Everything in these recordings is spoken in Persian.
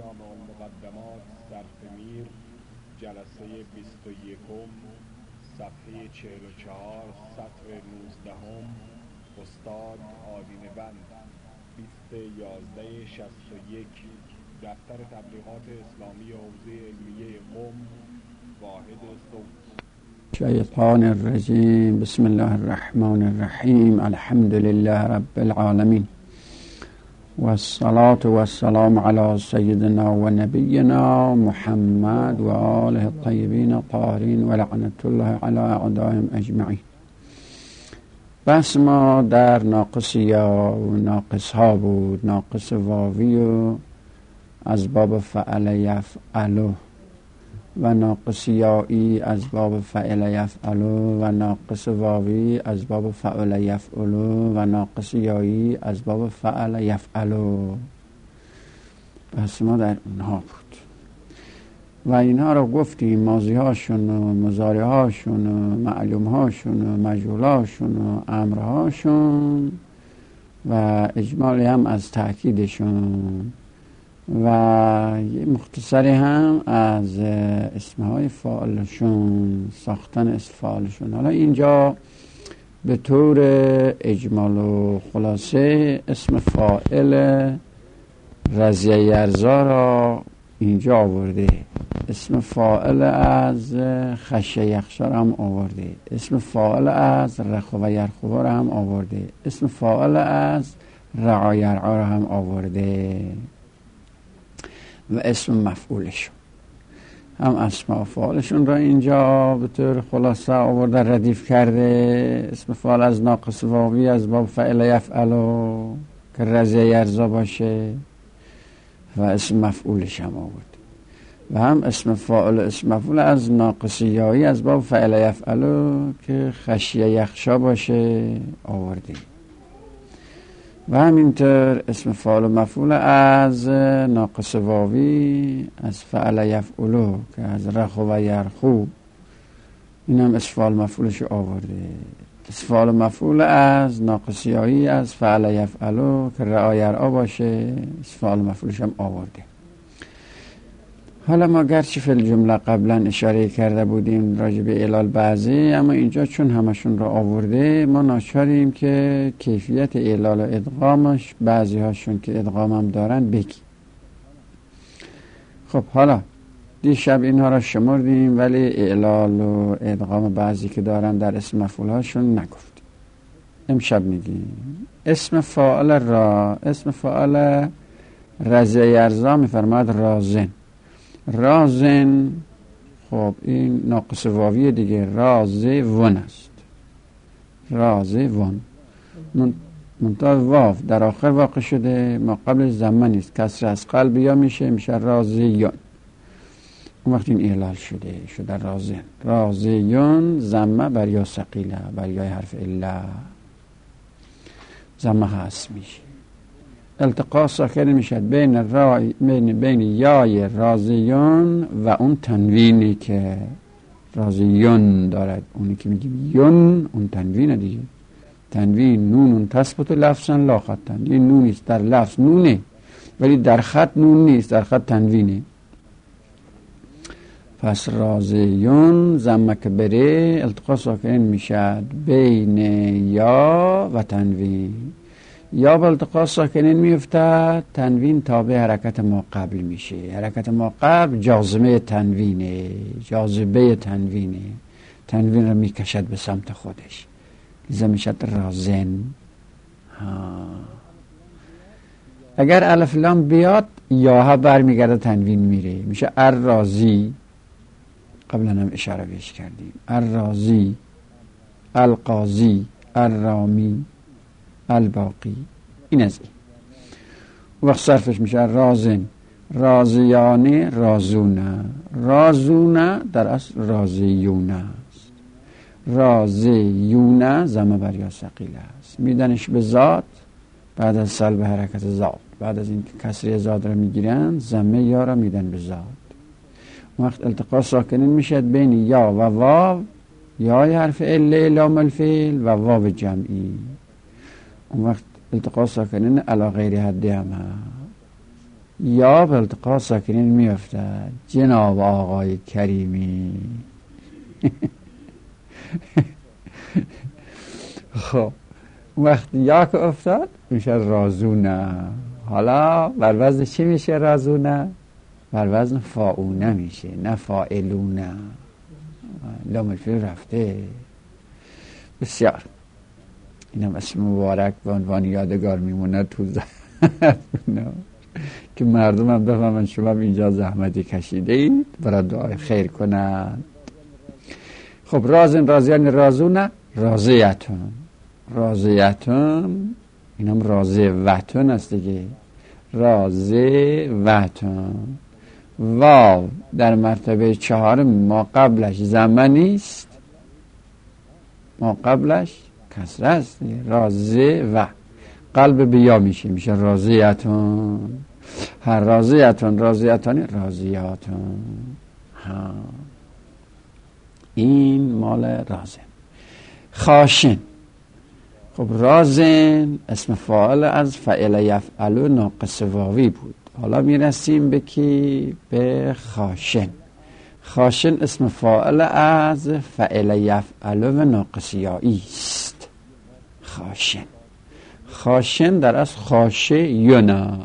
مقدمات صرف میر، جلسه 21، صفحه 44، سطر 19، استاد آدینه بند، 20/11/61، دفتر تبلیغات اسلامی حوزه علمیه قم، واحد صوت. شیطان الرجیم. بسم الله الرحمن الرحیم. الحمد لله رب العالمین و الصلاة و السلام علی سیدنا و نبینا محمد و آله الطیبین الطاهرین و لعنت الله علی اعدائهم اجمعین. بحث ما در ناقصیا و ناقص ها بود، ناقص واوی و از باب فعل یفعلو و ناقص یائی از باب فعل یفعلو و ناقص واوی از باب فعل یفعلو و ناقص یائی از باب فعل یفعلو. بحث ما در اونها بود و اینها رو گفتیم، ماضی هاشون و مضارع هاشون و معلوم هاشون و مجهول هاشون و امر هاشون و اجمالی هم از تأکیدشون و یه مختصری هم از اسمهای فاعلشون، ساختن اسم فاعلشون. حالا اینجا به طور اجمال و خلاصه اسم فاعل رضیه یرزا را اینجا آورده، اسم فاعل از خشیه یخشا را هم آورده، اسم فاعل از رخو و یرخو را هم آورده، اسم فاعل از رعا یرعا را هم آورده و اسم مفعولشون هم اسماء فاعلشون را اینجا به طور خلاصه آورده، ردیف کرده. اسم فاعل از ناقص واوی از باب فعل یفعلو که رضیه یرزا باشه و اسم مفعولش هم آورده و هم اسم فاعل اسم مفعول از ناقص یائی از باب فعل یفعلو که خشیه یخشا باشه آورده و همینطور اسم فاعل و مفعول از ناقص واوی از فعل یفعلو که از رخو و یرخو، این هم اسم فاعل مفعولش آورده. اسم فاعل مفعول از ناقص یائی از فعل یفعلو که رعا یرعا باشه، اسم فاعل مفعولش هم آورده. حالا ما گرچه فی الجمله قبلا اشاره کرده بودیم راجع به علال بعضی، اما اینجا چون همشون را آورده ما ناچاریم که کیفیت علال و ادغامش بعضی هاشون که ادغام هم دارن بگیم. خب حالا دیشب اینها را شمردیم ولی علال و ادغام بعضی که دارن در اسم مفعول هاشون نگفتیم. امشب میگیم اسم فاعل را، اسم فاعل رضیه یرزا میفرماد رازن. رازن، خب این ناقص واوی دیگه، رازه ون است، رازه ون منتها واو در آخر واقع شده، ما قبل ضمه نیست، کسر از قلب یا میشه رازیون. اون وقت این اعلال شده رازن، رازیون ضمه بر یا ثقیله، بر یا حرف الا ضمه هست میشه. التقاء ساکن میشد بین یای رازیون و اون تنوینی که رازیون دارد، اونی که میگیم یون، اون تنوینه دیگه. تنوین نون تثبت لفظا لا خطا، این نونیست در لفظ نونه ولی در خط نون نیست، در خط تنوینه. پس رازیون ضمه که بره التقاء ساکن میشد بین یا و تنوین، یا به التقاء ساکنین میفتد، تنوین تابع حرکت ما قبل میشه. حرکت ما قبل جاذبه تنوینه، جاذبه تنوینه، تنوین رو میکشد به سمت خودش، لذا میشد رازن. اگر الف لام بیاد یا ها برمیگرده تنوین میره، میشه الرازی. قبلا هم اشاره بهش کردیم، الرازی، القاضی، الرامی، الباقی. این از این وقت صرفش میشه رازن، رازیانه، رازونه. رازونه در اصل رازیونه است، رازیونه ضمه بر یا ثقیله است، میدنش به ذات بعد از سلب حرکت ذات، بعد از این کسری ذات را میگیرن ضمه یا را میدن به ذات. وقت التقاء ساکنین میشد بین یا و واو، یا حرف عله لام الفعل و واو جمعی. اون وقت التقاء ساکنین علی غیر حد هم یا به التقاء ساکنین میافتد. جناب آقای کریمی. خب وقتی یا که افتاد میشه رازونه. حالا بر وزن چی میشه رازونه؟ بر وزن فاعونه میشه، نه فاعلونه. لام الفعل رفته. بسیار اینم اسم مبارک به عنوان یادگار میمونه تو که مردم هم بفهمن شما اینجا زحمتی کشیده اید برای دعای خیر کنند. خب رازن، رازیان، رازونه، رازیتون. رازیتون اینم رازه وتون است دیگه. رازه وتون. واو در مرتبه 4 ما قبلش زمانی است، ما قبلش کسره است. رازه و قلب بیا میشه رازیتون. هر رازیتون، رازیتانی، رازیاتون. ها این مال رازن. خاشن. خب رازن اسم فاعل از فعل یفعل ناقص واوی بود. حالا میرسیم به کی؟ به خاشن. خاشن اسم فاعل از فعل یفعل و ناقص یایی است. خاشن. خاشن در از خاشیون است.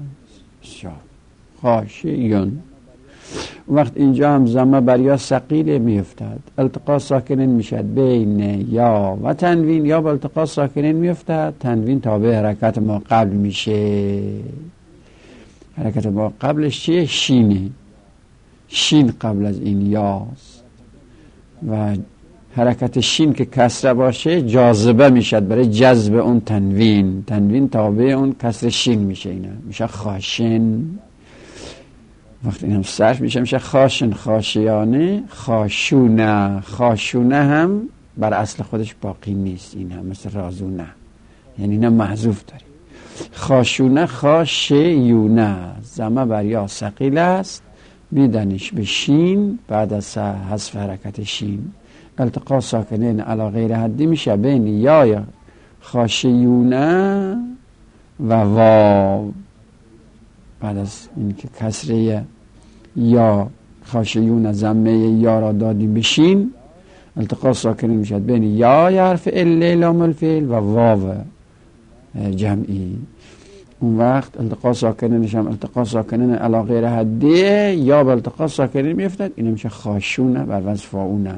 خاشیون. وقت اینجا هم ضمه بر یا ثقیل میافتد. التقاء ساکنین میشد بین یا و تنوین، یا با التقاء ساکنین میافتد. تنوین تابع حرکت ما قبل میشه. حرکت ما قبلش چیه؟ شینه. شین قبل از این یاست و حرکت شین که کسره باشه جاذبه میشد برای جذب اون تنوین. تنوین تابع اون کسر شین میشه. اینا میشه خاشن. وقتی این هم صرف میشه خاشن. خاشیانه، خاشونه. خاشونه هم بر اصل خودش باقی نیست. این هم مثل رازونه، یعنی اینا محذوف داریم. خاشونه، خاشیونه. ضمه بر یا ثقیل است، میدنش به شین بعد از حذف حرکت شین. التقاء ساکنین علی غیر حدی میشه بین یا خاشیونه و واو. بعد از اینکه کسره یا خاشیون ضمه یا را دادیم بشین، التقاء ساکنین میشد بین یا حرف عله لام الفعل و واو جمعی. اون وقت التقاء ساکنینش هم التقاء ساکنین علی غیر حدی یا به التقاء ساکنین میافتد. این میشه خاشونه بر وزن فاعونه.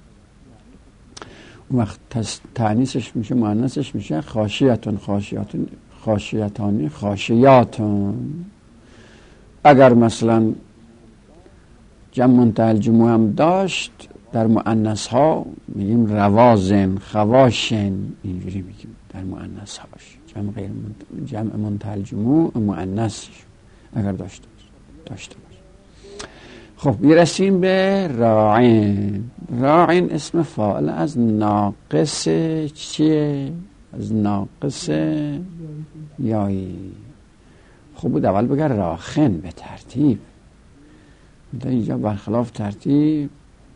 اون وقت تانیثش میشه، مؤنثش میشه خاشیتون، خاشیاتون، خاشیتانی، خاشیاتون. اگر مثلا جمع منتهی الجموع هم داشت در مؤنث ها میگیم روازن، خواشن، اینجوری میگیم در مؤنث هاش. جمع منتهی الجموع مؤنث اگر داشته باشه. خب میرسیم به راعین. راعین اسم فاعل از ناقص چیه؟ از ناقص یایی. خب بود اول بگر راخن به ترتیب. در اینجا برخلاف ترتیب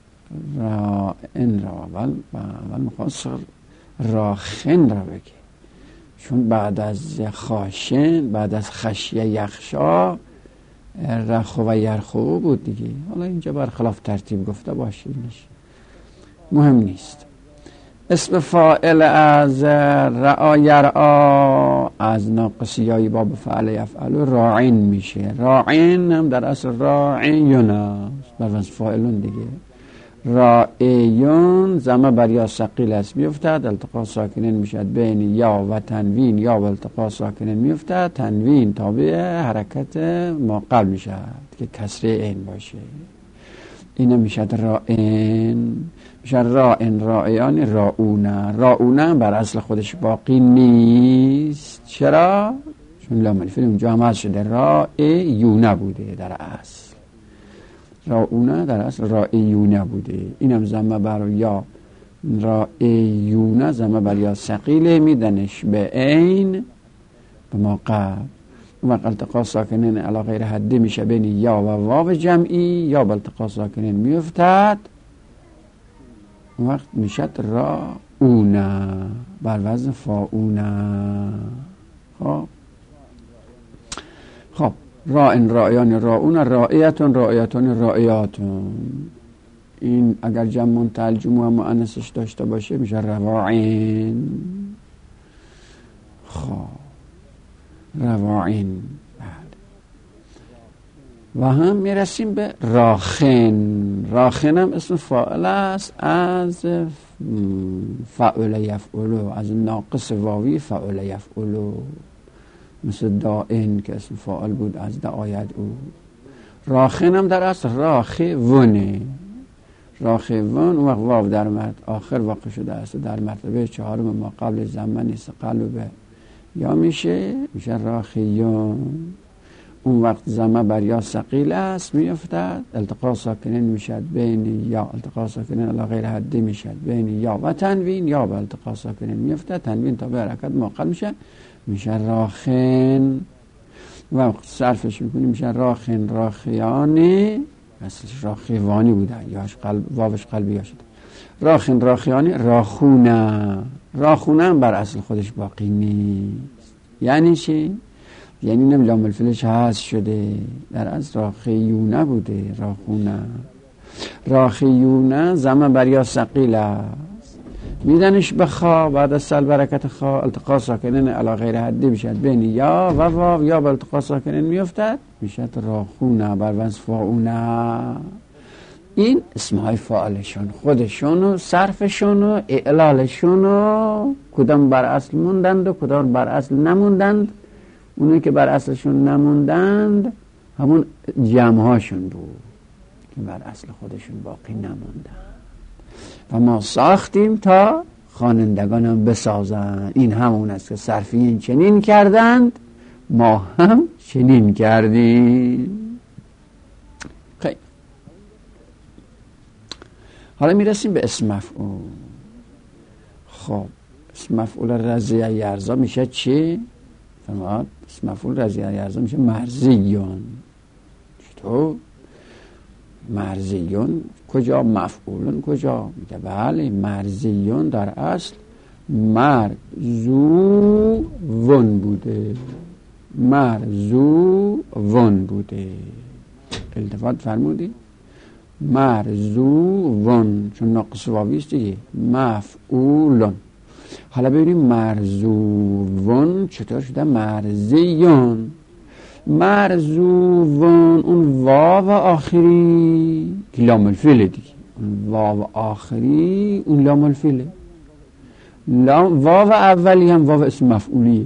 راعین را اول میخواست راخن را بگه، چون بعد از خاشن، بعد از خشیه یخشا رخو و یرخو بود دیگه. حالا اینجا برخلاف ترتیب گفته باشینش مهم نیست. اسم فاعل از رعا یرعا از ناقصیایی باب فعل یفعل راعین میشه. راعین هم در اصل راعیون است بر وزن فاعلون دیگه. راعیون ضمه بر یا ثقیل است میافتد. التقاء ساکنین میشد بین یا و تنوین، یا و التقاء ساکنین میافتد. تنوین تابع حرکت ما قبل میشد که کسره این باشه. اینه میشد راعین. میشه راعین، راعیان، راعونه. راعونه بر اصل خودش باقی نیست. چرا؟ چون لام الفعل اونجا هم هست شده راعیونه بوده در اصل. راعونه در اصل راعیونه بوده. اینم ضمه بر یا راعیونه ضمه بر یا ثقیله میدنش به عین به ما قبل. وقت التقاء ساکنین علی غیر حدی میشه بین یا و واو جمعی، یا با التقاء ساکنین میفتد. وقت میشد راعونه بر وزن فاعونه. خب راعن رائیان راعون رائیتون رائیتون رائیاتون. این اگر جمع منتهی جموع مؤنثش داشته باشه میشه رواعین. خب رواعین. و هم میرسیم به راخن. راخن هم اسم فاعل است از فعل یفعلو، از ناقص واوی فعل یفعلو، مثل دائن که اسم فاعل بود از دعاید او. راخن هم در اصل راخونه. راخون اون وقت واو در آخر واقع شده است، در مرتبه چهارم ما قبل زمان نیست، قلب یا میشه راخیون. اون وقت زمه بر یا ثقیل است میافتد، التقاء ساکنین میشد بین یا، التقاء ساکنین علی غیر حدی میشد بین یا و تنوین، یا به التقاء ساکنین میافتد، تنوین تا به حرکت معقل میشه راخن. و صرفش میکنیم میشه راخن راخیانی، اصلش راخیوانی بوده، یاش قلب واوش قلبی یا شده. راخن راخیانی راخونه. راخونه هم بر اصل خودش باقی نیست. یعنی چی؟ یعنی اینم لام الفلش حذف شده، در از راخیونه بوده راخونه. راخیونه زمان بر یا ثقیل است، میدنش به خا، بعد از سلب حرکت خا التقاء ساکنین علی غیر حدی میشد بین یا و واو، یا به التقاء ساکنین میافتد میشد راخونه بر وزن فاعونه. این اسمهای فاعلشون خودشون و صرفشون و اعلالشون و کدام بر اصل موندند و کدام بر اصل نموندند. اونایی که بر اصلشون نموندند همون جمعهاشون بود که بر اصل خودشون باقی نموندند. و ما ساختیم تا خوانندگان هم بسازند. این همون است که صرفیین چنین کردند، ما هم چنین کردیم. خیلی حالا میرسیم به اسم مفعول. خب اسم مفعول رضیه یرضا میشه چی؟ فرماد اسم مفعول رضیه یرضا میشه مرضیون. چطور؟ مرضیون کجا؟ مفعولون کجا؟ میگه بله مرضیون در اصل مرزوون بوده. مرزوون بوده. التفات فرمودی؟ مرزوون چون ناقص واوی است دیگه. مفعولون. حالا ببینیم مرزوون چطور شده مرضیون. مرزوون اون واو آخری که لام الفعل دیگه، اون واو آخری اون لام الفعل. واو اولی هم واو اسم مفعولیه.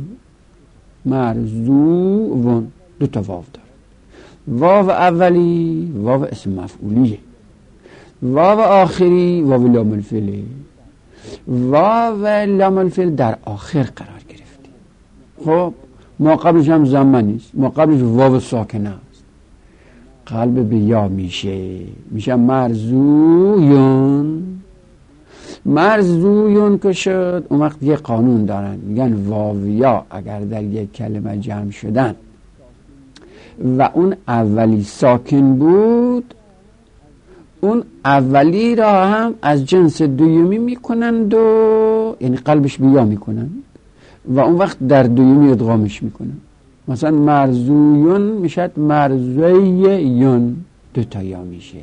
مرزوون دو تا واو داره. واو اولی واو اسم مفعولیه، واو آخری واو لام الفعل. واو لام الفعل در آخر قرار گرفته. خب ما قبلش هم زمان نیست، ما قبلش واو ساکنه است، قلب به یا میشه مرزویون. مرزویون که شد اون وقت یه قانون دارن، میگن واویا اگر در یک کلمه جمع شدن و اون اولی ساکن بود، اون اولی را هم از جنس دویمی میکنند و یعنی قلبش به یا میکنند و اون وقت در دویمی ادغامش میکنند. مثلا مرزویون میشد مرزویون، دو تا یا میشه.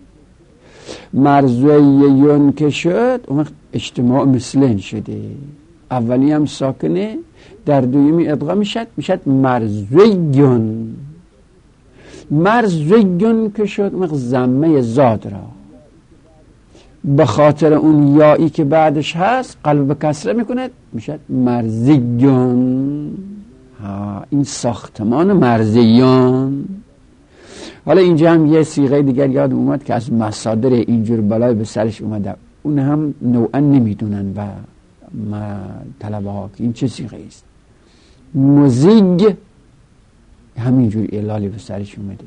مرزویون که شد اون وقت اجتماع مثلن شده، اولی هم ساکنه در دویمی ادغام میشد مرزویون. مرزویون که شد اون وقت ضمه زاد را به خاطر اون یایی که بعدش هست قلب به کسره میکند میشد مرزیون. این ساختمان مرزیون. حالا اینجا هم یه صیغه دیگر یاد اومد که از مصادر اینجور بلای به سرش اومده، اون هم نوعا نمیدونن و طلبه ها که این چه صیغه است. مزیگ همینجور اعلالی به سرش اومده.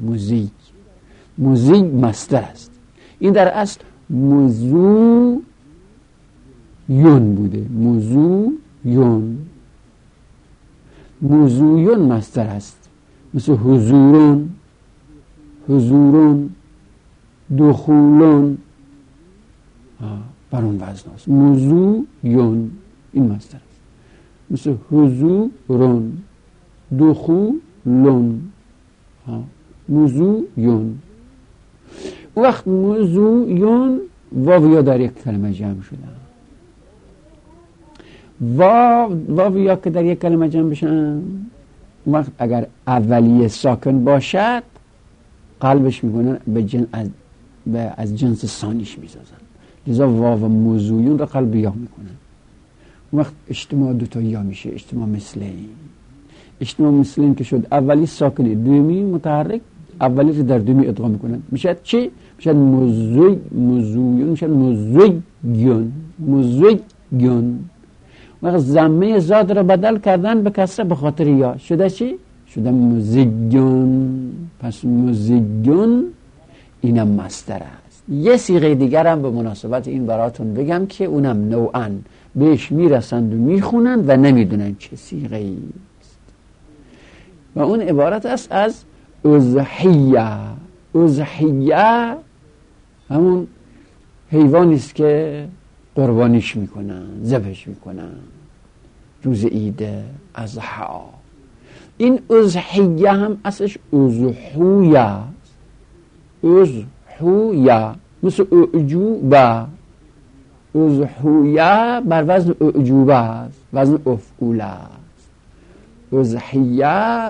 مزیگ مصدر است. این در اصل موضوع یون بوده. موضوعیون مصدر است، مثل حضورون دخولون، بر اون وزن است. موضوعیون این مصدر است، مثل حضورون دخولون موضوعیون. وقت موضوعیون واویا در یک کلمه جمع شدن. واویا که در یک کلمه جمع بشن، وقت اگر اولیه ساکن باشد قلبش میکنن از جنس ثانیش میسازن، لذا واو موضوعیون را قلب یا میکنن. وقت اجتماع دوتا یا میشه، اجتماع مثل این که شد اولی ساکنه دومی متحرک، اولی رو در دومی ادغام میکنن، میشه چی؟ میشه موضوعیون، میشه موضوعیون. وقت ضمه زاد را بدل کردن به کسره به خاطر یا، شده چی؟ شده موزیگون. پس موزیگون اینم مصدر است. یه صیغه دیگر هم به مناسبت این براتون بگم که اونم نوعاً بهش میرسند و میخونند و نمیدونن چه صیغه ای است و اون عبارت است از اضحیه. اضحیه همون حیوانی است که قربانیش میکنن، ذبحش میکنن روز عید اضحی. این اضحیه هم اصلش اضحویه است. اضحویه مثل اعجوبه. اضحویه بر وزن اعجوبه است، وزن افعوله است. اضحیه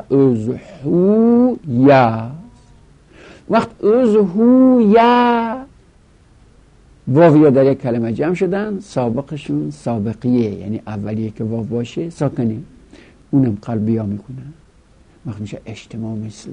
اضحویه. وقت اضحویه واویا در یک کلمه جمع شدن، سابقشون سابقیه، یعنی اولیه که واو باشه ساکنه، اونم قلبیا میکنن. وقت میشه اجتماع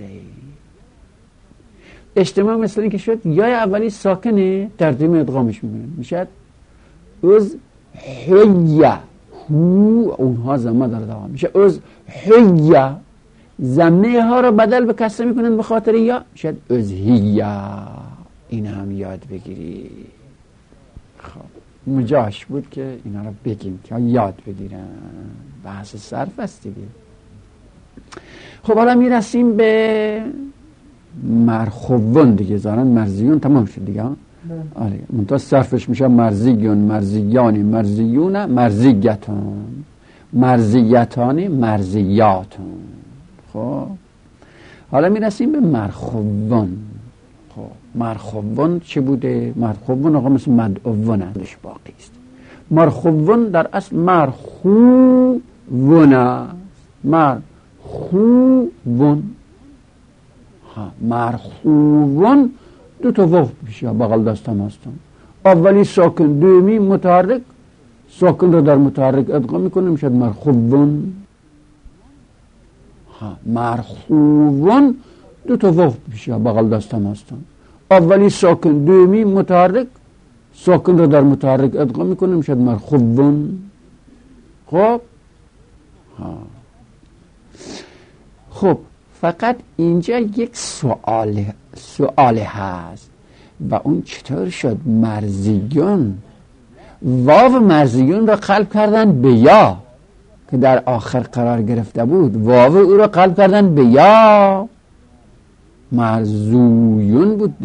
مثل این که شد یا اولی ساکنه در دوم ادغامش میکنن، میشه از حیه. هو اونها زمه داره دوام میشه از حیه. زمه ها رو بدل به کسره میکنن به خاطر یا، میشه از هیه. این هم یاد بگیری. خب مجاش بود که اینا رو بگیم که یاد بگیرن، بحث صرف است دیگه. خب حالا میرسیم به مرخوون دیگه. زارن مرزیون تمام شد دیگه. آره منتها صرفش میشه مرزیون، مرزیانی، مرزیون، مرزیگتان، مرزیتانی، مرزیاتون. خب حالا میرسیم به مرخوون. خب مرخوون چه بوده؟ مرخوون آقا مثل مدعوون ازش باقی است. مرخوون در اصل مرخوون است. مرخوون. مرخوون دو تا واو پیش بغل دستم هستن. اولی ساکن، دومی متحرک. ساکن رو در متحرک ادغام میکنه، میشه مرخوون. مرخوون دو تا واو پیش بغل دستم هستن. اولی ساکن، دومی متحرک. ساکن رو در متحرک ادغام میکنه، میشه مرخوون. خب فقط اینجا یک سوال هست و اون چطور شد مرزیون واو مرزیون رو قلب کردن به یا که در آخر قرار گرفته بود، واو او رو قلب کردن به یا. مرزویون بود،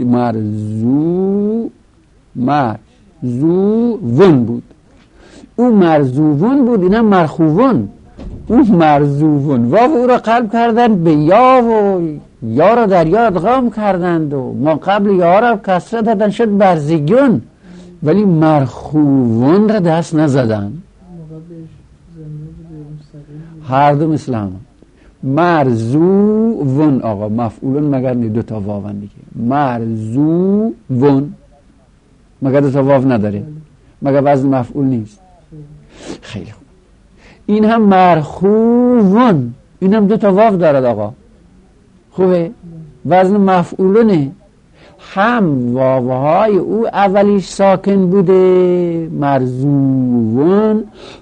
مرزوون بود. او مرزوون بود، اینا مرخوون. او مرزوون واو او را قلب کردن به یا و یا را در یا ادغام کردند و ما قبل یا را کسره دادن شد مرزیون، ولی مرخوون را دست نزدن. هر دو مثل هم. مرزوون آقا مفعولون مگر دو تا واو دیگه. مرزوون مگر دو تا واو نداره، مگر وزن مفعول نیست. خیلی خوب. این هم مرخوون، این هم دو تا واو دارد آقا. خوبه؟ وزن مفعولونه. هم واوهای او اولیش ساکن بوده مرزوون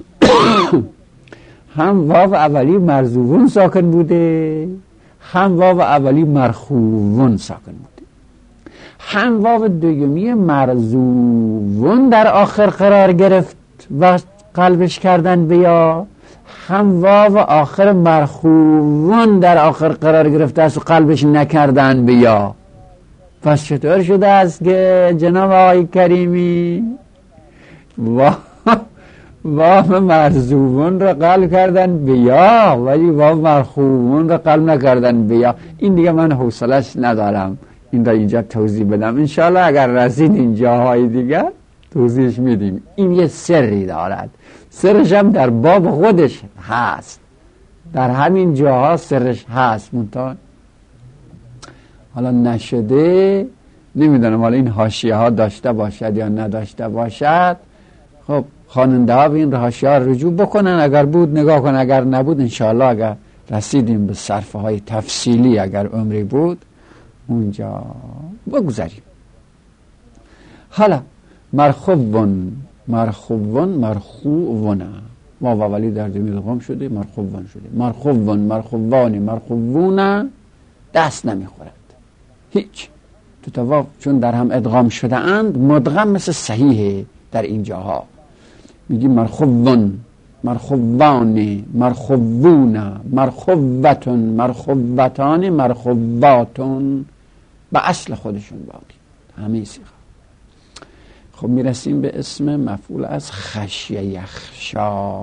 هم واو اولی مرزوون ساکن بوده، هم واو اولی مرخوون ساکن بوده. هم واو دومی مرزوون در آخر قرار گرفت و قلبش کردن به یا، هم واو آخر مرخوون در آخر قرار گرفته است و قلبش نکردن به یا. پس چطور شده است که جناب آقای کریمی واو مرزوبون رو قلب کردن به یا، ولی واو مرخوبون رو قلب نکردن به یا. این دیگه من حوصله‌اش ندارم این را اینجا توضیح بدم. انشاءالله اگر رسید اینجاهای دیگر توضیحش میدیم. این یه سری دارد، سرش هم در باب خودش هست، در همین جاها سرش هست، منتها حالا نشده. نمیدونم حالا این حاشیه ها داشته باشد یا نداشته باشد. خب خواننده ها به این حاشیه ها رجوع بکنن، اگر بود نگاه کن، اگر نبود انشاءالله اگر رسیدیم به صرفه های تفصیلی، اگر عمری بود اونجا بگذاریم. حالا مرخوون مرخوونه، واو اولی در ضمیر ادغام شده، مرخوون شده. مرخوون مرخوان مرخوونه دست نمیخورد هیچ. تو واو چون در هم ادغام شده اند مدغم مثل صحیحه در اینجاها. میگی مرخوون مرخوان مرخوونه مرخوتون مرخوتان مرخواتون، به اصل خودشون باقی همه سیغه. خب میرسیم به اسم مفعول از خشیه یخشا،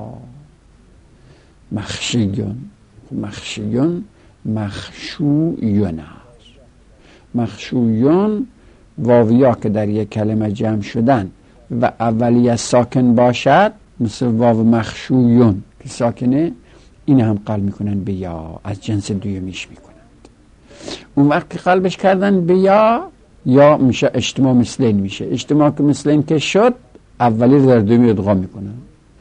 مخشیون. مخشیون مخشویون است. مخشویون واویا که در یک کلمه جمع شدن و اولیه ساکن باشد، مثل واو مخشویون که ساکنه، این هم قلب میکنن به یا، از جنس دویمیش میکنند. اون وقت که قلبش کردن به یا میشه اجتماع مثلین میشه. اجتماع که مثلین که شد اولی در دومی ادغام میکنن.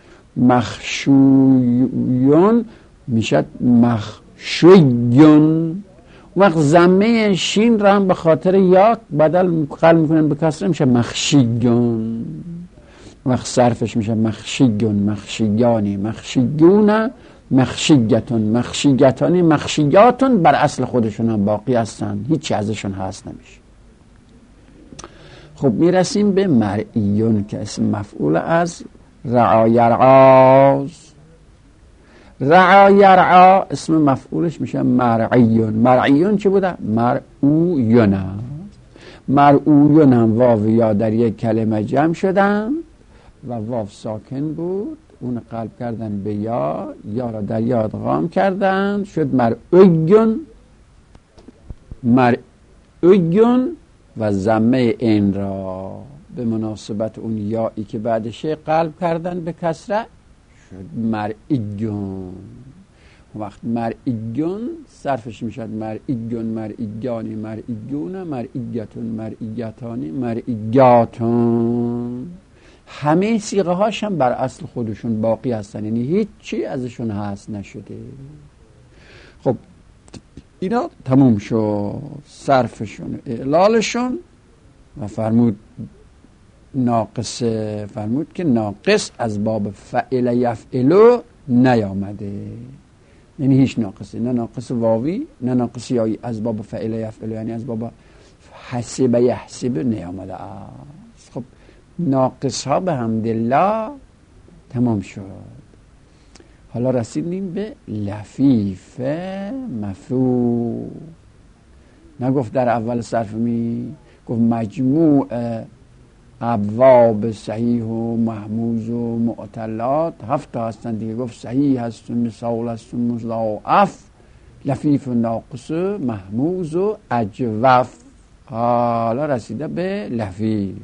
مخشویون میشه مخشویون. وقت ضمه شین را هم به خاطر یا بدل قلب میکنن به کسره، میشه مخشیون. وقت صرفش میشه مخشیون مخشیانی مخشیون مخشیتون مخشیتانی مخشیاتون، بر اصل خودشون هم باقی هستن، هیچی ازشون هست نمیشه. خب میرسیم به مرعیون که اسم مفعول از رعا یرعاست. رعا یرعا اسم مفعولش میشه مرعیون. مرعیون چی بوده؟ مرعویون. مرعویون هم واو یا در یک کلمه جمع شدن و واو ساکن بود، اون قلب کردن به یا را در یا ادغام کردن، شد مرعیون. مرعیون و ضمه این را به مناسبت اون یایی که بعدشه قلب کردن به کسره، شد مرعیون. وقت مرعیون صرفش میشد مرعیون مرعیانی مرعیون مرعیتون مرعیتانی مرعیاتون. همه صیغه هاش هم بر اصل خودشون باقی هستن، یعنی هیچی ازشون هست نشده. خب اینا تموم شد صرفشون اعلالشون و فرمود که ناقص از باب فعل یفعلو نیامده، یعنی هیچ ناقصی، نه ناقص واوی نه ناقص یایی، از باب فعل یفعلو یعنی از باب حسب یحسب نیامده است. خب ناقص ها به حمدالله تمام شد. حالا رسیدیم به لفیف مفعول. نگفت در اول صرف گفت مجموع ابواب صحیح و محموز و معتلات 7 هستند دیگه. گفت صحیح هست و مثال هست و مضاعف، لفیف و ناقص و محموز و اجوف. حالا رسیده به لفیف.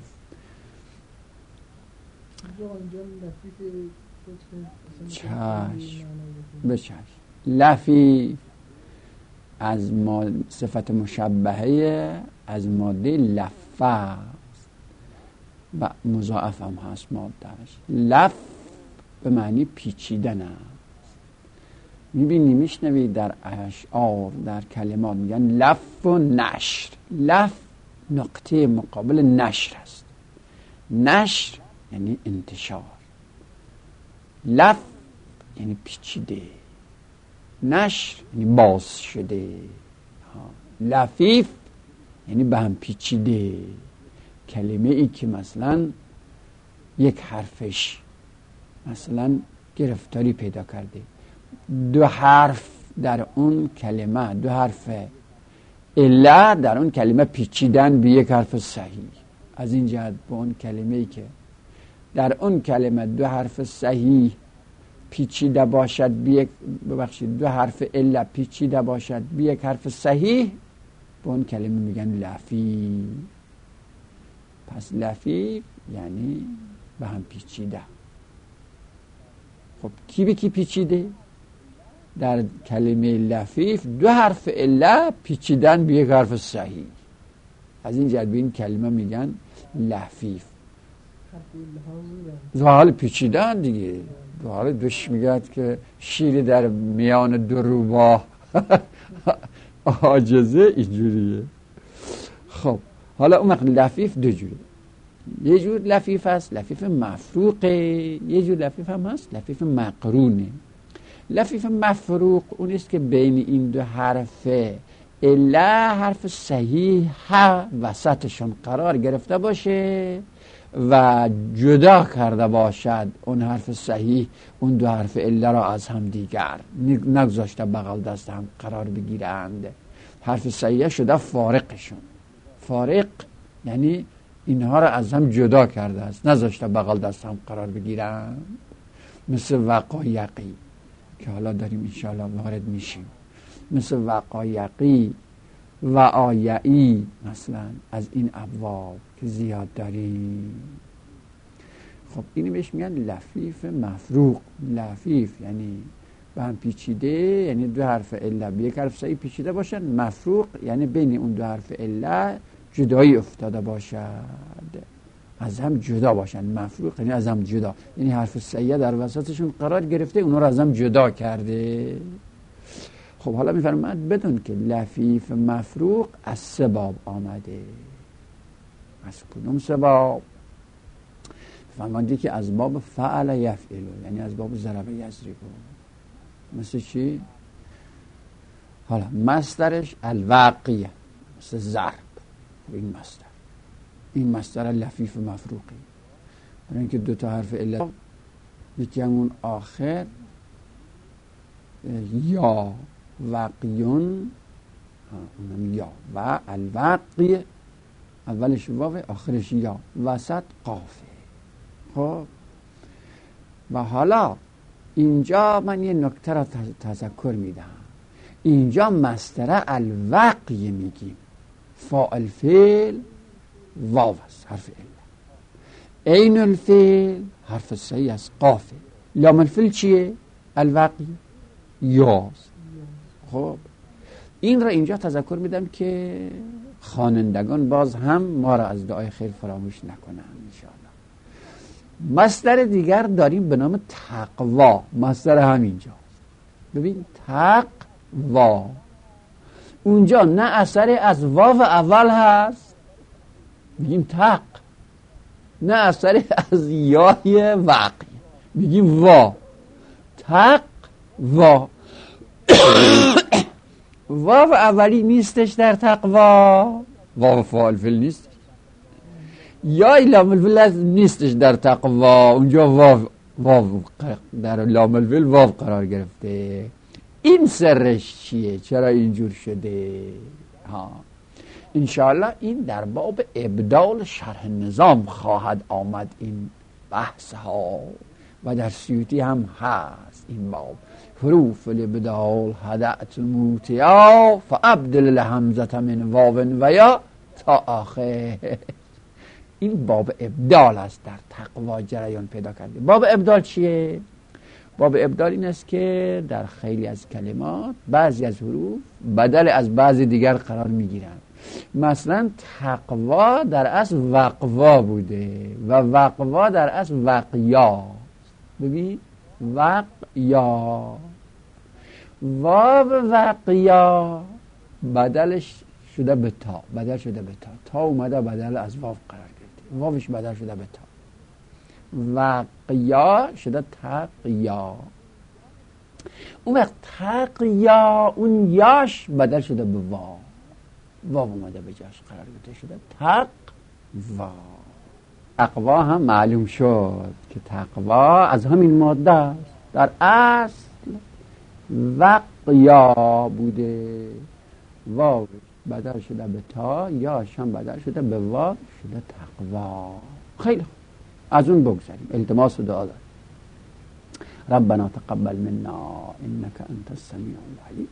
چشم. لفیف از صفت مشبهه از ماده لفه است و مضاعف هم هست مادهش. لف به معنی پیچیدن است. میبینی میشنوی در اشعار در کلمات میگن لف و نشر. لف نقطه مقابل نشر است. نشر یعنی انتشار. لف یعنی پیچیده، نشر یعنی باز شده. لفیف یعنی به هم پیچیده. کلمه ای که مثلا یک حرفش مثلا گرفتاری پیدا کرده، 2 حرف در اون کلمه، 2 حرف الا در اون کلمه پیچیدن به یک حرف صحیح. از این جهت به اون کلمه ای که در اون کلمه دو حرف صحیح پیچیده باشد دو حرف الا پیچیده باشد بی یک حرف صحیح، به اون کلمه میگن لفیف. پس لفیف یعنی به هم پیچیده. خب کی به کی پیچیده؟ در کلمه لفیف دو حرف الا پیچیدن به یک حرف صحیح، از این جهت به این کلمه میگن لفیف. دو حال پیچیدن دیگه، دو حال دوش میگد که شیر در میان دو روباه عاجزه، اینجوریه. خب حالا اون وقت لفیف دو جوره، یه جور لفیف هست لفیف مفروقه، یه جور لفیف هم هست لفیف مقرونه. لفیف مفروق اون است که بین این دو حرف الا حرف صحیح وسطشون قرار گرفته باشه و جدا کرده باشد اون حرف صحیح اون دو حرف الا را از هم دیگر، نگذاشته بغل دست هم قرار بگیرند. حرف صحیح شده فارقشون. فارق یعنی اینها را از هم جدا کرده است، نذاشته بغل دست هم قرار بگیرند. مثل وقایقی که حالا داریم انشاءالله وارد میشیم، مثل وقایقی و آیعی مثلا، از این ابواب که زیاد داریم. خب اینو بهش میگن لفیف مفروق. لفیف یعنی به هم پیچیده، یعنی دو حرف الا به یک حرف صحیح پیچیده باشن. مفروق یعنی بین اون دو حرف الا جدایی افتاده باشد، از هم جدا باشن. مفروق یعنی از هم جدا، یعنی حرف صحیح در وسطشون قرار گرفته، اونا رو از هم جدا کرده. خب حالا میفرماید بدون که لفیف مفروق از سه باب آمده. از کدوم سه باب؟ فرماید که از باب فعل یفعل، یعنی از باب ضرب یضرب. مثل چی؟ حالا مصدرش الواقیه، مثل ضرب. این مصدر لفیف مفروقی، برای اینکه دو تا حرف علت، یکی همون آخر یا وقیون، اونم یا و الوقی، اولش واو آخرش یا، وسط قافه. خب و حالا اینجا من یه نکته را تذکر میدم. اینجا مصدر الوقی میگیم، فاعل فعل واو است حرف الا، عین الفعل حرف صحیح است قافه، لام الفعل چیه؟ الوقی یاست. خب این را اینجا تذکر میدم که خوانندگان باز هم ما را از دعای خیر فراموش نکنن انشاءالله. مصدر دیگر داریم به نام تقوا. مصدر همینجا ببین، تقوا، اونجا نه اثری از واو اول هست میگیم تق، نه اثری از یای وقی میگیم وا. تق وا واو اولی نیستش در تقوا، واو فاعل فعل نیست. یا لام الفعل نیستش در تقوا، اونجا واو در لام الفعل واو قرار گرفته. این سرش چیه؟ چرا اینجور شده؟ انشاءالله این در باب ابدال شرح نظام خواهد آمد این بحث ها، و در سیوطی هم هست این باب. حروف الابدال هدأت موتیا فابدل الهمزه من واو و یا تا آخر. این باب ابدال است، در تقوا جریان پیدا کرده. باب ابدال چیه؟ باب ابدال این است که در خیلی از کلمات بعضی از حروف بدل از بعضی دیگر قرار میگیرند. مثلا تقوا در اصل وقوا بوده و وقوا در اصل وقیا. ببین وقیا، واو وقیا بدلش شده به تا، بدل شده به تا، تا اومده بدل از واو قرار گرفته، واوش بدل شده به تا، وقیا شده تقیا. اون وقت تقیا اون یاش بدل شده به واو، واو اومده به جاش قرار گرفته شده تقوا. تقوا هم معلوم شد که تقوا از همین ماده است، در اصل وقیا بوده، واو بدل شده به تا، یاش هم بدل شده به واو شده تقوا. خیلی خوب. از اون بگذاریم. التماس دعا داریم. ربنا تقبل منا انك انت السمیع العلیم.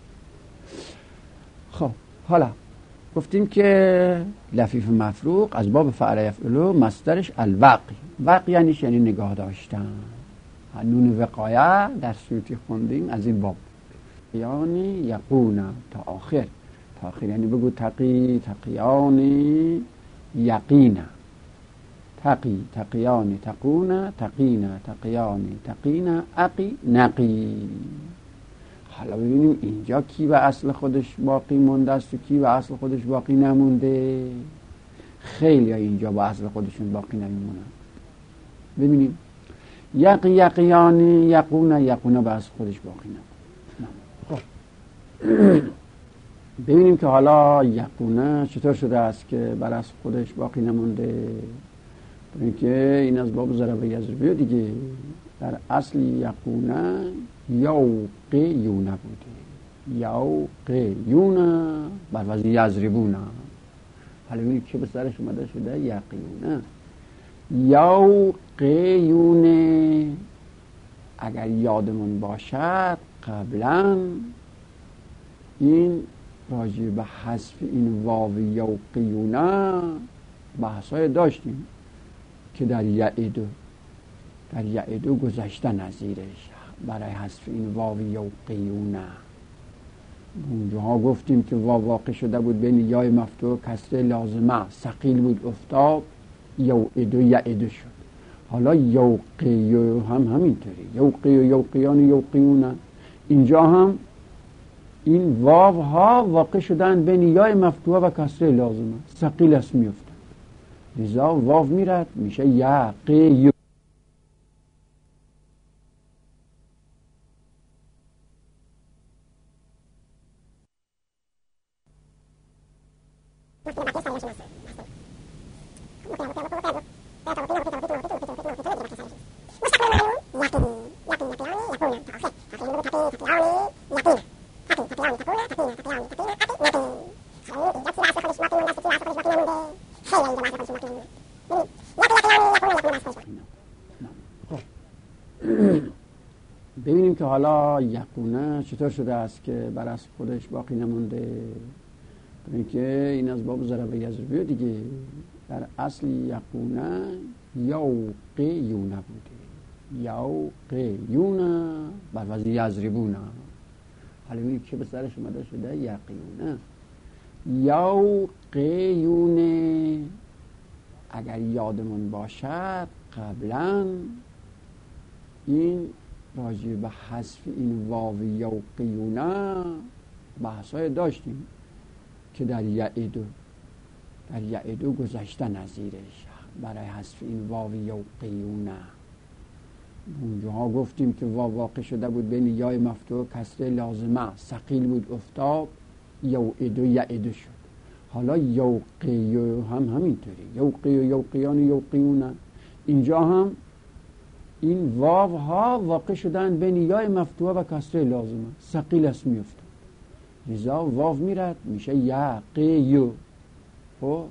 خب حالا گفتیم که لفیف مفروق از باب فعل یفعل مصدرش الوقی. وقی یعنی نگاه داشتن. نون وقایه در سوتی خوندیم از این باب. یعنی یقونا تا آخر یعنی بگو تقی تقیانی یقینا، تقی تقیانی تقونا تقینا تقیانی تقینا اقی نقی. حالا ببینیم اینجا کی به اصل خودش باقی مونده است و کی به اصل خودش باقی نمونده. خیلی ها اینجا با اصل خودشون باقی نمیمونن. ببینیم یقی یقیانی یقونا به اصل خودش باقی نمونده. ببینیم که حالا یقونا چطور شده است که بر اصل خودش باقی نمونده. اینکه این از باب ضرب یضربه دیگه. در اصل یقونا یوقیون بوده، یوقیون بر وزن یضربون. حالا ببینید که به سرش اومده شده یقیون. یوقیون اگر یادمون باشد قبلا این راجع به حذف این واو یوقیون بحثای داشتیم که در یعدو گذشته نظیرش برای حذف این واو یوقیون. اونجاها گفتیم که واو واقع شده بود بین یای مفتوح و کسره لازمه، ثقیل بود افتاد، یعدو شد. حالا یوقیو هم همینطوری، یوقیو یوقیان یوقیون. اینجا هم این واو ها واقع شدن بین یای مفتوح و کسره لازمه، ثقیل است میافتد، لذا واو میرد میشه یقیو. ببینیم که حالا یقونه چطور شده است که بر اصل خودش باقی نمونده. اینکه این از باب ضرب یضربه دیگه. در اصل یقونه یوقیون بوده، یوقیون بر وزن یضربون. حالا ببینید که به سرش اومده شده یقیونه. یوقیون اگر یادمون باشد قبلا این راجع به حذف این واو یوقیون بحثای داشتیم که در یعدو گذشته نظیرش برای حذف این واو یوقیون. اونجاها گفتیم که واو واقع شده بود بین یای مفتوح و کسره لازمه، ثقیل بود افتاد، یعدو شد. حالا یوقیو هم همینطوری، یوقیو یوقیان یوقیون. اینجا هم این واو ها واقع شدن بین یای مفتوح و کسره لازمه، ثقیل است میافتد، لذا واو میرد میشه یقیو. خب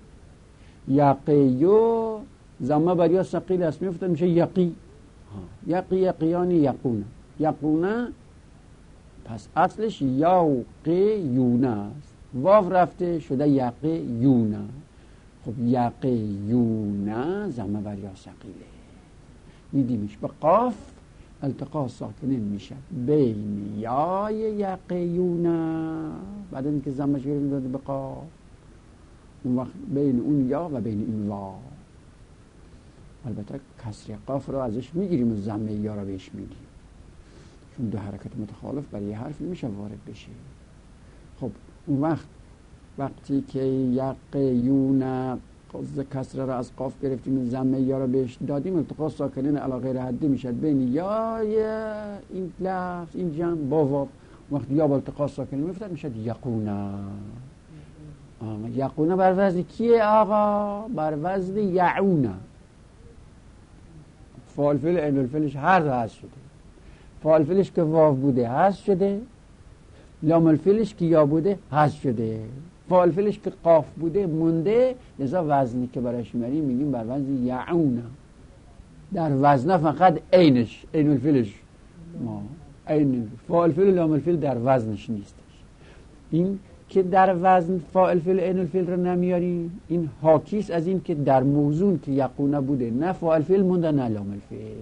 یقیو ضمه بر یا ثقیل است میافتد میشه یقی. یقیانی یقونه پس اصلش یوقیون است، واو رفته شده یقیون. خب یقیون ضمه بر یا ثقیله، میدیمش به قاف التقاء ساکنین میشه بین یای یقیون، بعد اینکه ضمهش گرفته داده به قاف، اون وقت بین اون یا و بین این واو. البته کسر قاف رو ازش میگیریم و ضمه یا رو بهش میگیم، چون دو حرکت متخالف برای یه حرف میشه وارد بشه. خب اون وقتی که یقیون کسره رو از قاف گرفتیم ضمه یا رو بهش دادیم، التقاء ساکنین علی غیر حدی میشد بین یای این لفظ این جمع با واو. وقتی یا با التقاء ساکنین میفتد میشد یقونا. یقونا بر وزن کیه آقا؟ بر وزن یعونا. فاعل فعل عین الفعلش هر دو حذف شده. فاعل فعلش که واو بوده حذف شده، لام الفعلش که یا بوده حذف شده، فاعل فعلش که قاف بوده مونده، لذا وزنی که برایش میاریم میگیم بر وزن یعونا. در وزن فقط عینش، عین الفیلش، ما عین فاعل فعل لام الفیل در وزنش نیستش. این که در وزن فاعل فعل عین الفیل رو نمیاری، این حاکیست از این که در موزون که یقونه بوده نه فاعل فعل مونده نه لام الفیل.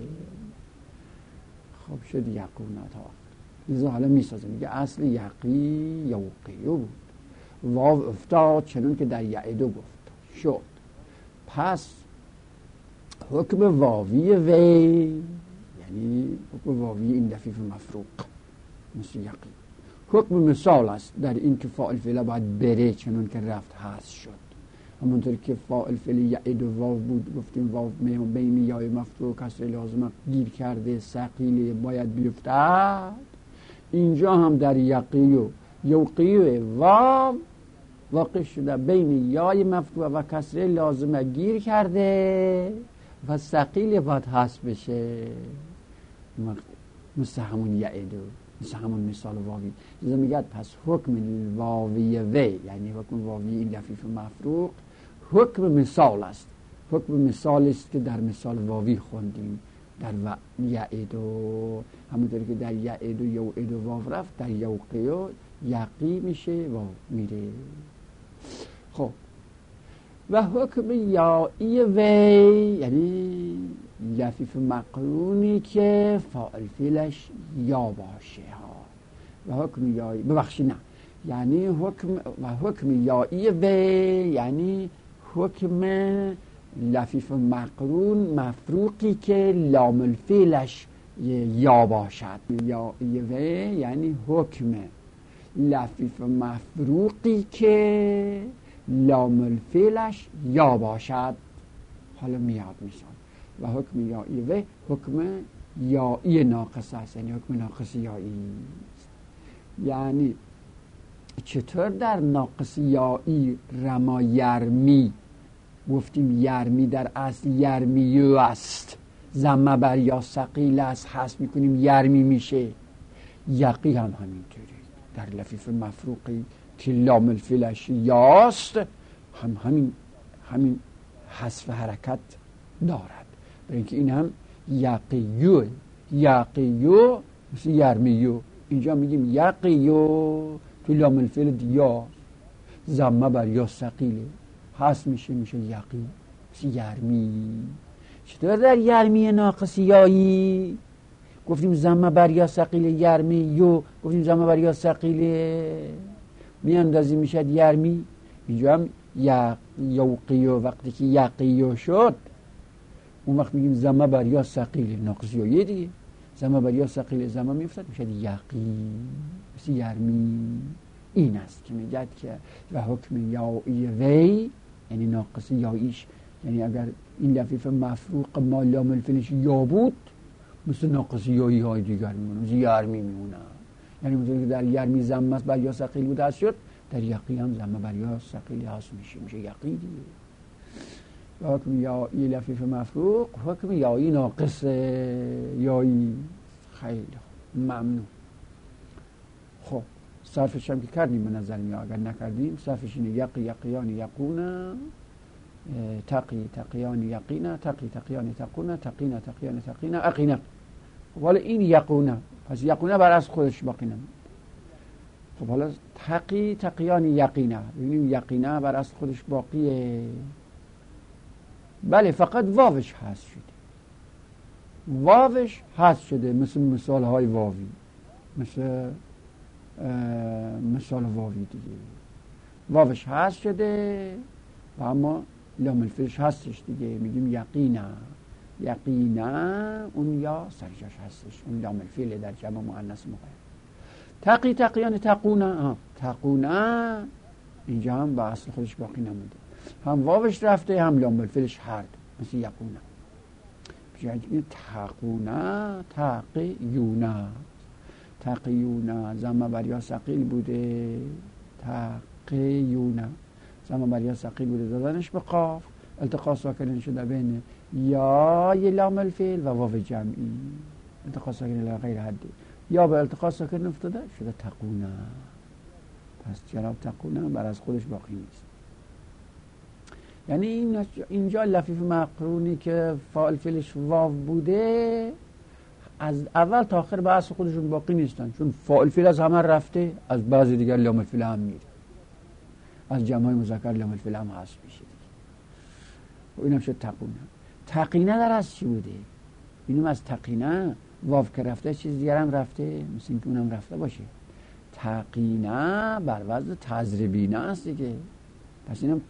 خب شد یقونه تا لذا حالا میسازه میگه اصل یقی یوقیو بود، واو افتاد چنون که در یعدو گفت شد. پس حکم واوی وی، یعنی حکم واوی این لفیف مفروق مثل یقی، حکم مثال است در این که فاعل فعل باید بره چنون که رفت هست شد. همونطور که فاعل فعل یعد و واو بود، گفتیم واو بین یای مفتوح کسر لازمه گیر کرده ثقیل باید بیفتد، اینجا هم در یقی و یوقی و واو واقع شده بین یای مفتوح و کسر لازمه گیر کرده و ثقیل باید حذف بشه، مثل همون یعد و مثل همون مثال واوی. لذا میگه پس حکم واوی وی، یعنی حکم واوی این لفیف مفروق حکم مثال است. حکم مثال است که در مثال واوی خوندیم در یعد و همونطوری که در یعد و یوعد و واو رفت، در یوقی و یقی میشه واو میره. خب و حکم یایی وی، یعنی لفیف مقرونی که فاعل فعلش یا باشه ها. و حکم یایی ببخشید نه، یعنی حکم یایی وی یعنی حکم لفیف مقرون مفروقی که لام الفعلش یا باشد. یایی وی یعنی حکم لفیف مفروقی که لام الفعلش یا باشد. حالا میاد مثال و حکم یایی و حکم یایی ناقص است، یعنی حکم ناقص یایی. یعنی چطور در ناقص یایی رما یرمی گفتیم یرمی در اصل یرمیو است، ضمه بر یا ثقیل است، حذف میکنیم یرمی میشه. یقی هم همینطوری در لفیف مفروقی که لام الفعلش یاست همین حذف حرکت دارد، برای اینکه این هم یقیو مثل یرمیو. اینجا میگیم یقیو تو لام الفعل یا ضمه بر یا ثقیله حذف میشه یقی مثل یرمی. چطور در یرمی ناقص یایی گفتیم ضمه بر یا ثقیل یرمیو، گفتیم ضمه بر یا ثقیل میاندازی میشد یرمی. اینجا هم یوقیو وقتی که یقیو شد اون وقت میگیم ضمه بر یا ثقیل ناقص یایی دیگه، ضمه بر یا ثقیل ضمه میافتد میشد یقی مثل یرمی. این است که میگه که و حکم یایی وی یعنی ناقص یاییش، یعنی اگر این لفیف مفروق ما لام الفعلش یا بود مثل ناقص یایی های دیگر میمونه، مثل یرمی میمونه. یعنی مثل که در یرمی ضمه بر یا ثقیل بود هست شد، در یقی هم ضمه بر یا ثقیل هست میشه یقی دیگه. و حکم یایی لفیف مفروق حکم یایی ناقص یایی. خیلی ممنون. خب صرفش هم که کردیم به نظر میاد، اگر نکردیم صرفش اینه یقی یقیان یقونه، تقی تقیان یقینه، تقی تقیان تقونه، تقینه تقیان تقینه، اقینه. خب حالا این یقونه، پس یقونه بر از خودش باقی نمید. خب حالا تقی تقیان یقینه، ببینیم یقینه بر از خودش باقیه. بله فقط واوش حذف شده، واوش حذف شده مثل مثال های واوی، مثل مثال واوی دیگه واوش حذف شده و اما لام الفعلش هستش دیگه. میگیم یقینا، یقینا اون یا سرجاش هستش، اون لام الفعل در جمع مؤنث مقید. تقی تقیان تقونا، تقونا اینجا هم با اصل خودش باقی نمونده، هم واوش رفته هم لام الفعلش هر دو مثل یقونا. بجای تقونا تقیونا، تقیونا ضمه بر یا ثقیل بوده، تقیونا ضمه بر یا ثقیل بوده دادنش به قاف، التقاء ساکنین شده بین یا لام الفعل و واو جمعی، التقاء ساکنین غیر حدی، یا به التقاء ساکنین افتاده شده تقونا. پس جناب تقونا بر از خودش باقی نیست. یعنی اینجا لفیف مقرونی که فاعل فعلش واو بوده از اول تا آخر بحث خودشون باقی نیستن، چون فاعل فعل از همه رفته، از بعضی دیگر لام الفعل هم میره، از جمع مذکر لام الفعل هم حذف میشه دیگه. و اینم شد تقونه. تقینه در از چی بوده؟ اینم از تقینه واو که رفته چیز دیگر هم رفته، مثل اینکه اونم رفته باشه. تقینه بر وزن تضریبینه است دیگه، پس اینم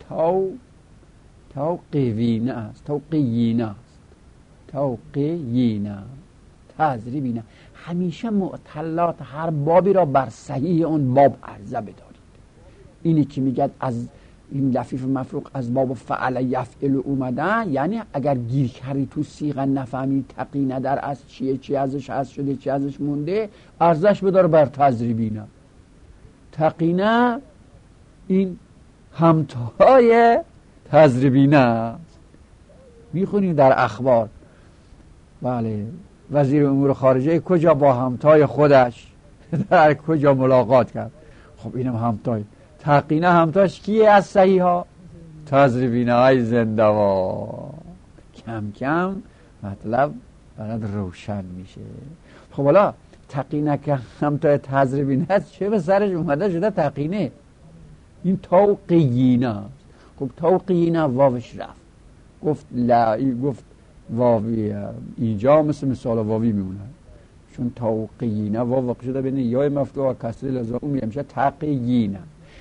توقیینه است، توقیینه است، توقیینه، تضریبینه. همیشه معتلات هر بابی را بر صحیح اون باب عرضه بدارید. اینی که میگه از این لفیف مفروق از باب فعل یفعل اومده، یعنی اگر گیر کردی تو صیغه نفهمی تقینه در از چیه، چی ازش هست شده، چی ازش مونده، عرضش بدار بر تضریبینه. تقینه این همتای تضریبینه است. میخونیم در اخبار، بله، وزیر امور خارجه کجا با همتای خودش در کجا ملاقات کرد. خب اینم همتای تقینه، همتاش کیه از صحیح ها؟ تضریبینه های زندوا. کم کم مطلب برات روشن میشه. خب حالا تقینه که همتای تضریبینه است، چه به سرش اومده شده تقینه؟ این توقیینه است. خب توقیینه واوش رفت، گفت گفت واوی اینجا مثال واوی میمونه، چون توقیینه واو واقع شده بین یای مفتوح و کسره لازم اون میشه تقیینه.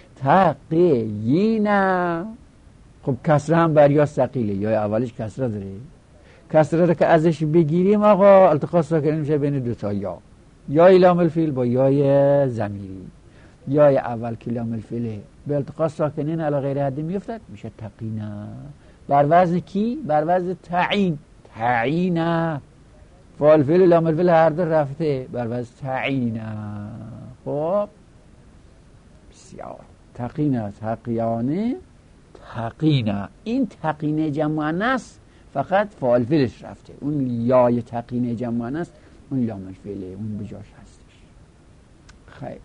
تقیینه خب کسره هم بر یا ثقیله، یا اولش کسره داره، کسره رو که ازش بگیریم آقا التقاء ساکنین میشه بین دوتا یا لام الفیل با یای ضمیری. یای اول که لام الفیل به التقاء ساکنین علی غیر حد میفتد میشه تقینه. بر وزن کی؟ بر وزن تعیین. تعیینه فاعل فعل لام الفیل هر دو رفته بر وزن تعیینه. خب بسیار تقینه، تقیانه، تقینه. این تقینه جمع مؤنث فقط فاعل فعلش رفته، اون یای تقینه جمع مؤنث اون لام الفعل اون بجاش هستش. خیلی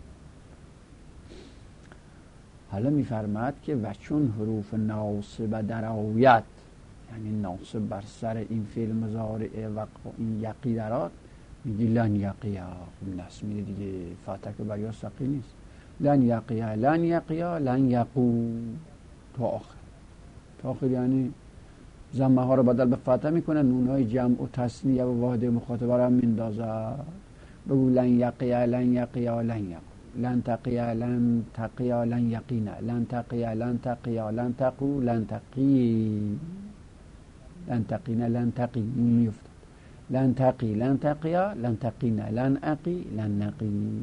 حالا میفرماد که و چون حروف ناصب در آیت، یعنی ناصب بر سر این فعل مضارع و این یقی درات، میگی لن یقیا. نصب میده دیگه، فاتح که بر یا ثقیل نیست. لن یقیا، لن یقیا، لن یقو تا آخر. تا آخر یعنی ضمه ها رو بدل به فتحه میکنه، نونهای جمع و تثنیه و واحد مخاطبه رو هم میندازه. بگو لن یقیا، لن یقیا، لن یقو، لن تقیا، لن تقیا، لن یقینا، لن تقیا، لن تقیا، لن تقو، لن تقی، لن تقینا، لن تقی میفتد. لن تقی، لن تقیا، لن تقینا، لن اقی، لن نقی.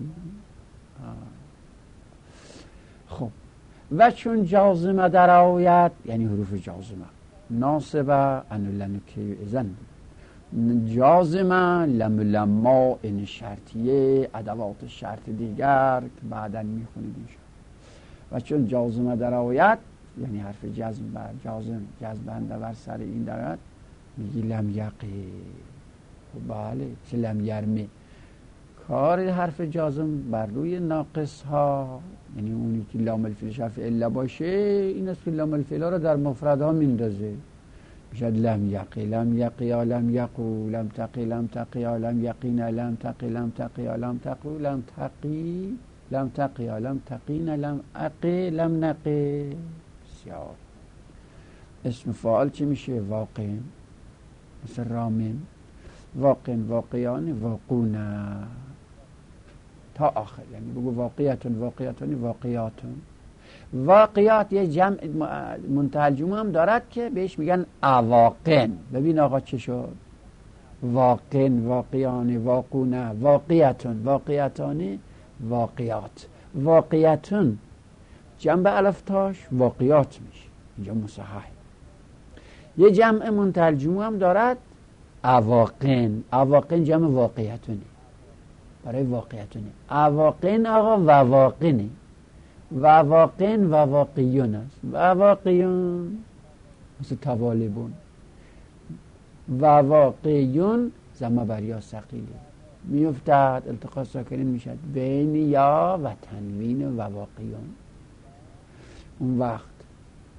خب و چون جازمه در آیت، یعنی حروف جازمه، ناصبه انو لنکی ازن، جازمه لم لما این شرطیه، ادوات شرط دیگر که بعدا میخونید اینشا. و چون جازمه در آیت یعنی حرف جزم بر جازم جزمنده بر سر این درات، میگی لم یقی. بله چه لم یرمه، کار حرف جازم بر روی ناقص ها، یعنی اونی که لام الفعل شرف الا باشه، این است که لام الفعل ها رو در مفرد ها میندازه. میشه لم یقی، لم یقیا، لم یقو، لم تقی، لم تقیا، لم یقینا، لم تقی، لم تقیا، لم تقو، لم تقی، لم تقیا، لم تقینا، لم اقی، لم نقی. بسیار. اسم فاعل چی میشه؟ واقع، مثل رامن، واقع، واقعان، واقونا تا آخر. یعنی بگو واقعیتون، واقعیتون، واقعیاتون. واقعیات یه جمع منتهی الجموع هم دارد که بهش میگن اواقن. ببین آقا چه شد؟ واقن، واقعان، واقونا، واقعیتون، واقعیتان، واقعیات. واقعیتون جمع الفتاش واقعیات میشه، اینجا مصحح. یه جمع منتهی الجموع هم دارد اواقن. اواقن جمع واقعیتونه، برای واقعیتونه. اواقن آقا و واقنه، و واقن و واقعیون است. و واقعیون مثل توالبون، و واقعیون زمه بر یا ثقیله میفتد، التقاء ساکنین میشد بین یا و تنوین و واقعیون. اون وقت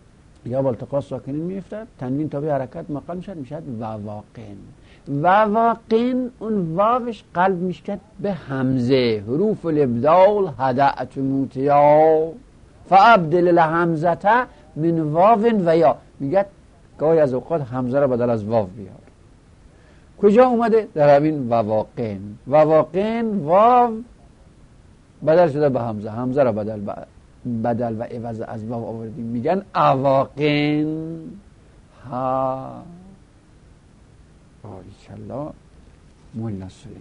یا با التقاء ساکنین میفتد، تنوین تابع حرکت مقام میشد وواقن. وواقن اون واوش قلب میشد به همزه، حروف الابدال هدأت موتیا فابدل الهمزه من واو و یا. میگه گاهی از اوقات همزه را بدل از واو بیار. کجا اومده؟ در همین وواقن. وواقن واو بدل شده به همزه، همزه را بدل و عوض از واو آوردیم، میگن اواقن. ها باریکالله مولا سلیم.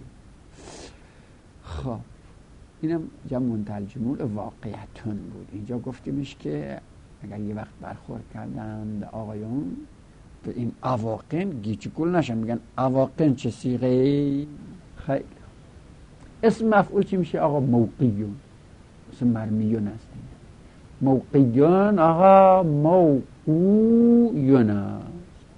خب اینم جمع منتلجمون واقعیتون بود. اینجا گفتیمش که اگر یه وقت برخورد کردند آقایون به این اواقن گیج گول نشن، میگن اواقن چه صیغه. خیلی اسم مفعول چی میشه آقا؟ موقیون. اسم مرمیون هست. موقیون آقا موقویون هست.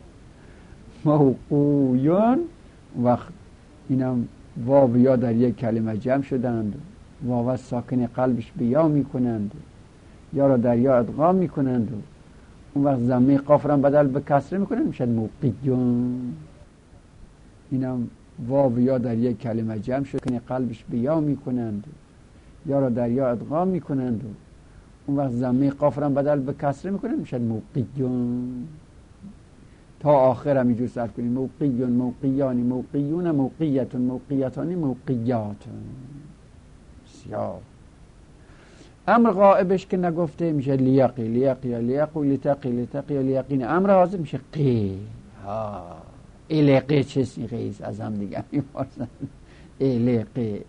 موقویون وقت اینم واو یا در یک کلمه جمع شدند، واو ساکن قلبش به یا میکنند، یا را در یا ادغام میکنند، اون وقت ضمه قاف را بدل به کسره میکنند، میشد موقیون. اینم واو یا در یک کلمه جمع شد که قلبش به یا میکنند، یا را در یا ادغام میکنند، اون وقت ضمه قاف را بدل به کسره میکنند، میشد موقیون. تا آخر هم اینجور صرف کنیم. موقیون، موقیانی، موقیون، موقیتون، موقیتانی، موقیاتون. بسیار. امر غائبش که نگفته میشه لیقی، لیقی، لیقو، لیتقی، لیتقی، لیقین. امر حاضر میشه قی. القی چه صیغه ایست؟ از هم دیگه میپرسن. القی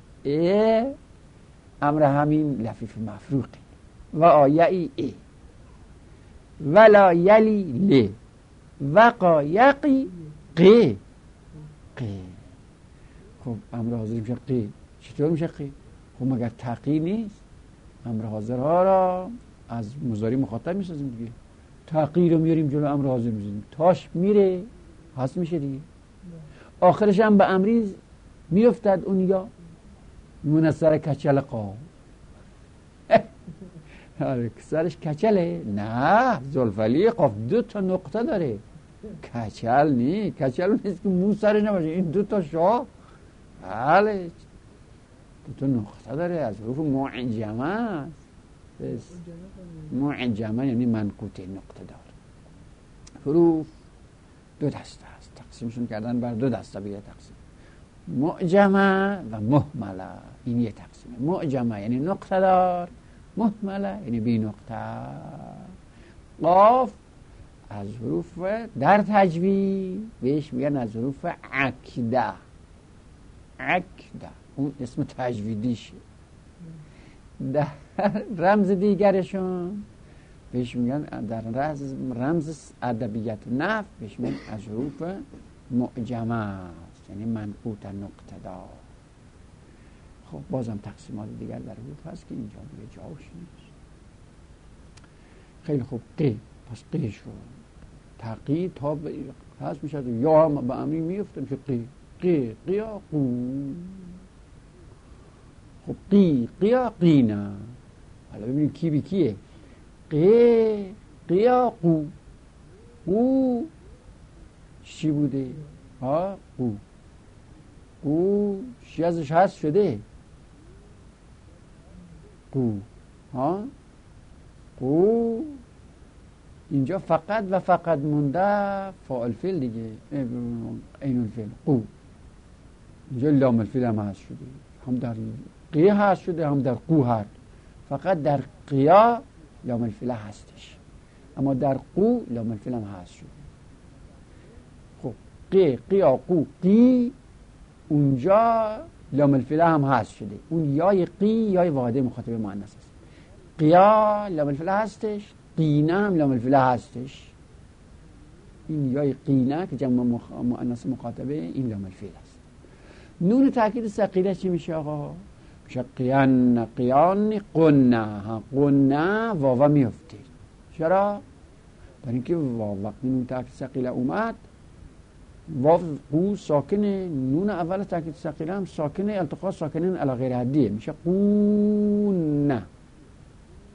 امر همین لفیف مفروقی. و آیعی ای ولا یلی لی وقا یقی قی. قی. خب امر حاضر میشه قی. چطور میشه قی؟ خب مگر تقی نیست؟ امر حاضرها را از مضارع مخاطب میسازیم دیگه. تقی رو میاریم جلو امر حاضر میزنیم، تاش میره هست میشه دیگه. آخرش هم به امری میفتد اون یا منصر کچل قا. سرش کچله؟ نه زلفلی قاف 2 نقطه داره. کچل نی، کچل نیست که مو سر نباشه. این 2 شاه بله 2 نقطه داره، از حروف معجمه است. معجمه یعنی منقوطه، نقطه دار. حروف 2 دسته است، تقسیمشون کردن بر 2 دسته به تقسیم. معجمه و مهمله، این یه تقسیمه. معجمه یعنی نقطه دار، مهمله یعنی بی نقطه. قاف از حروف در تجوید بهش میگن از حروف عکده. عکده اون اسم تجویدیشه. در رمز دیگرشون بهش میگن در رمز ادبیات نحو بهش میگن از حروف معجمه است، یعنی منقوط نقطه دار. خب بازم تقسیمات دیگر در حروف هست که اینجا دیگه جاوش نیست. خیلی خوب. قی، پس قی شد. تقی تا هست میشد یا هم به امری میفته میشه قی. قی، قیا، قو. خب قی، قیا، قینا. حالا ببینیم کی بی کیه. قی، قیا، قو. قو چی بوده؟ ها قو. قو چی ازش هست شده؟ قو. ها قو اینجا فقط و فقط مونده فاعل فعل دیگه، عین الفعل قو. اینجا لام الفعل هم هست شده، هم در قی هست شده هم در قو هست. فقط در قیا لام الفعل هستش، اما در قو لام الفعل هم هست شده. خب قی، قیا، قو، قی اونجا لام الفعل هم هست شده. اون یای قی یای واحده مخاطب مؤنث است. قیا لام الفعل هستش، قینه هم لام الفعل هستش. این یای قینه که جمع مؤنث مخاطبه این لام الفعل است. نون تاکید ثقیله چی میشه آقا؟ میشه قیان، قیان، قنه. قنه واو میفته. چرا؟ در اینکه واو وقتی نون تاکید ثقیله اومد واو قو ساکنه، نون اول تاکید ثقیله هم ساکنه، التقاء ساکنین علی غیر حدیه، میشه قونه.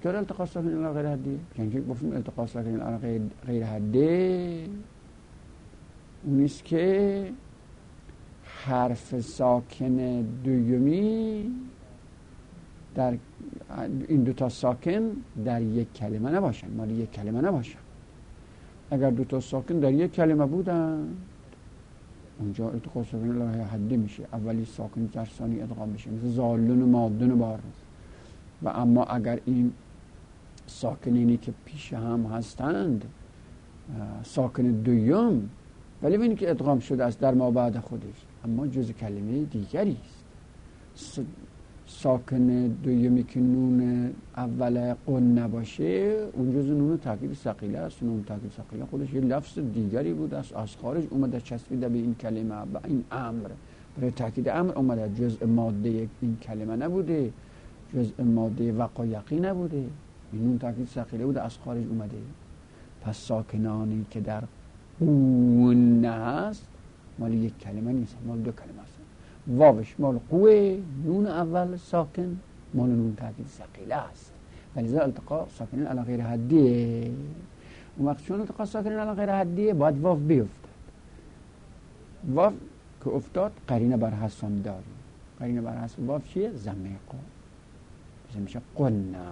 چطور التقاء ساکن الی غیر حدیه؟ که گفتیم التقاء ساکن الی غیر حدیه اون نیست که حرف ساکن دومی در این دوتا ساکن در یک کلمه نباشن، مال یک کلمه نباشن. اگر دوتا ساکن در یک کلمه بودن اونجا التقاء ساکن الی حدیه میشه، اولی ساکن در ثانی ادغام میشه، مثل ضالون و مادون بار. و اما اگر این ساکنینی که پیش هم هستند ساکن دوم ولی ببینید که ادغام شده است در ما بعد خودش اما جز کلمه دیگری است. ساکن دومی که نون اول قن نباشه اون جز نون تاکید ثقیله است. نون تاکید ثقیله خودش یه لفظ دیگری بوده است، از خارج اومده چسبیده به این کلمه و این امر، برای تاکید امر اومده، جزء ماده این کلمه نبوده، جزء ماده وقا یقین نبوده، این نون تاکید ثقیله بوده از خارج اومده. پس ساکنانی که در قون هست مال یک کلمه نیست، مال دو کلمه است. واوش مال قوه، نون اول ساکن مال نون تاکید ثقیله است. ولذا التقاء ساکنین علی غیر حدیه. اون وقت چون التقاء ساکنین علی غیر حدیه باید واو بیفتد. واو که افتاد قرینه بر حسام داریم. قرینه بر حسام واو چیه؟ ضمه قا. میشه قنا.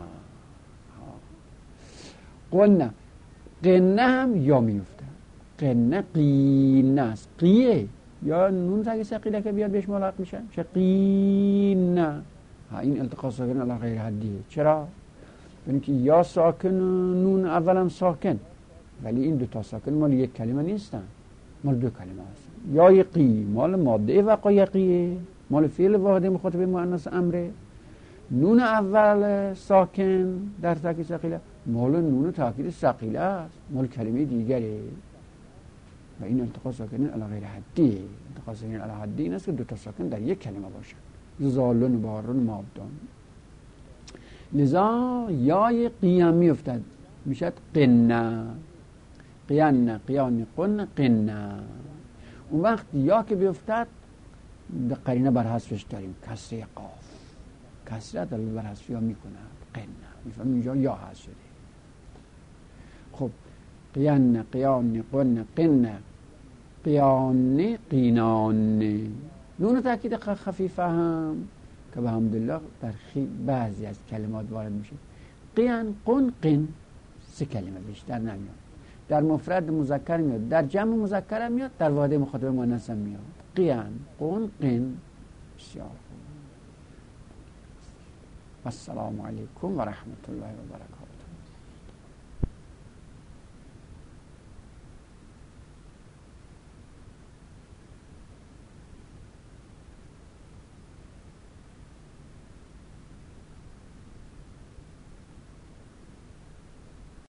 قنا قنه هم یا میفتد. قنه قینه است. قیه یا نون تاکید ثقیله که بیاد بهش ملحق میشه چه قینه. این التقاء ساکن علی غیر حدیه. چرا؟ یعنی که یا ساکن نون اولم ساکن ولی این دو تا ساکن مال یک کلمه نیستن، مال دو کلمه هستن. یا یقی مال ماده وقا یقیه، مال فعل واحد مخاطب مؤنث امره. نون اول ساکن در تاکید ثقیله مال نون تاکید ثقیله است، مال کلمه دیگره. و این التقاء ساکنین علی غیر حدیه. التقاء ساکنین علی حدیه این است که دو تا ساکن در یک کلمه باشن، زالون بارون مابدان. لذا یای قیام میفتد میشد قنه، قیان قیان قن قنه. اون وقت یا که بیفتد قرینه بر حذفش داریم، کسره قاف، کسره دلیل بر حذف یا میکنه قنه، میفهم اینجا یا حذف شده. خب قیان قیان قن قنه قیان قینان. نون تاکید خفیفه هم که به حمدالله در بعضی از کلمات وارد میشه. قیان قن قن سه کلمه بیشتر نمیاد. در مفرد مذکر میاد، در جمع مذکر میاد، در واحد مخاطب مؤنث میاد. قیان قن قن. بسیار خوب. السلام علیکم و رحمت الله و برکاته.